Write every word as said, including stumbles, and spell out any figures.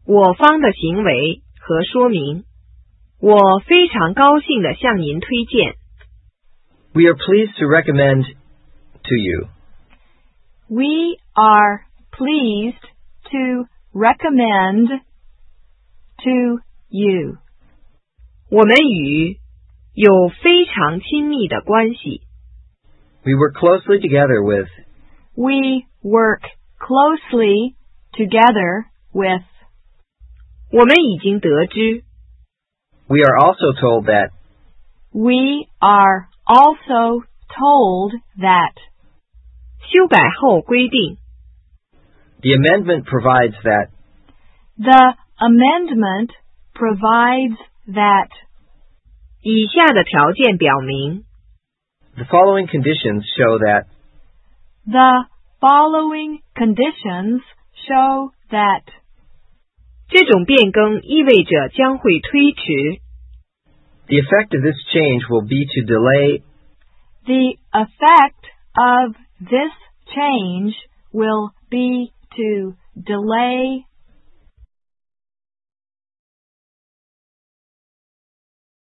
我方的行为和说明。我非常高兴地向您推荐。 We are pleased to recommend to you. We are pleased to recommend to you. 我们与有非常亲密的关系。 We work closely together with. We work closely together with. 我们已经得知。 We are also told that. We are also told that. 修改后规定。 The amendment provides that. The amendment provides that. 以下的条件表明。 The following conditions show that. The following conditions show that. 这种变更意味着将会推迟。 The effect of this change will be to delay. The effect of this change will be to delay